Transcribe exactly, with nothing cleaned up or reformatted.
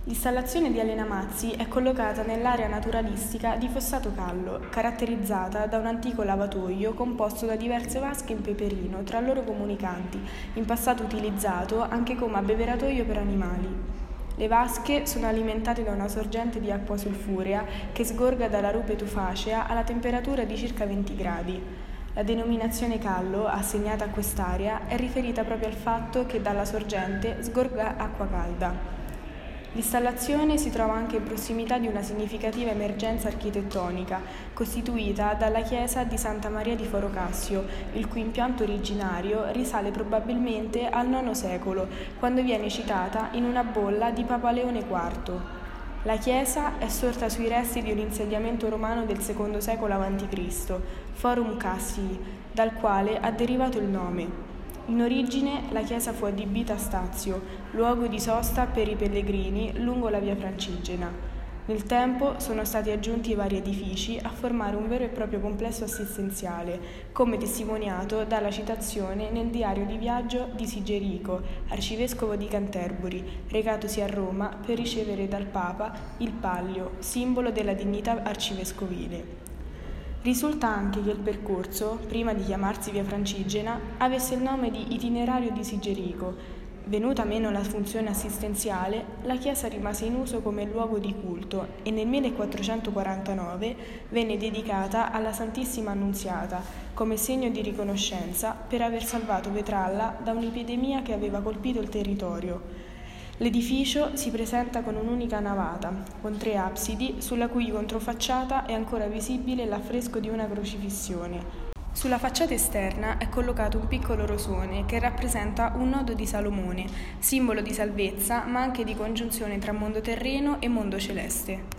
L'installazione di Elena Mazzi è collocata nell'area naturalistica di Fossato Callo, caratterizzata da un antico lavatoio composto da diverse vasche in peperino, tra loro comunicanti, in passato utilizzato anche come abbeveratoio per animali. Le vasche sono alimentate da una sorgente di acqua sulfurea che sgorga dalla rupe tufacea alla temperatura di circa venti gradi. La denominazione Callo, assegnata a quest'area, è riferita proprio al fatto che dalla sorgente sgorga acqua calda. L'installazione si trova anche in prossimità di una significativa emergenza architettonica, costituita dalla chiesa di Santa Maria di Foro Cassio, il cui impianto originario risale probabilmente al nono secolo, quando viene citata in una bolla di Papa Leone quarto. La chiesa è sorta sui resti di un insediamento romano del secondo secolo avanti Cristo, Forum Cassii, dal quale ha derivato il nome. In origine la chiesa fu adibita a stazio, luogo di sosta per i pellegrini lungo la via Francigena. Nel tempo sono stati aggiunti vari edifici a formare un vero e proprio complesso assistenziale, come testimoniato dalla citazione nel diario di viaggio di Sigerico, arcivescovo di Canterbury, recatosi a Roma per ricevere dal Papa il pallio, simbolo della dignità arcivescovile. Risulta anche che il percorso, prima di chiamarsi via Francigena, avesse il nome di Itinerario di Sigerico. Venuta meno la funzione assistenziale, la chiesa rimase in uso come luogo di culto e nel millequattrocentoquarantanove venne dedicata alla Santissima Annunziata come segno di riconoscenza per aver salvato Vetralla da un'epidemia che aveva colpito il territorio. L'edificio si presenta con un'unica navata, con tre absidi, sulla cui controfacciata è ancora visibile l'affresco di una crocifissione. Sulla facciata esterna è collocato un piccolo rosone che rappresenta un nodo di Salomone, simbolo di salvezza ma anche di congiunzione tra mondo terreno e mondo celeste.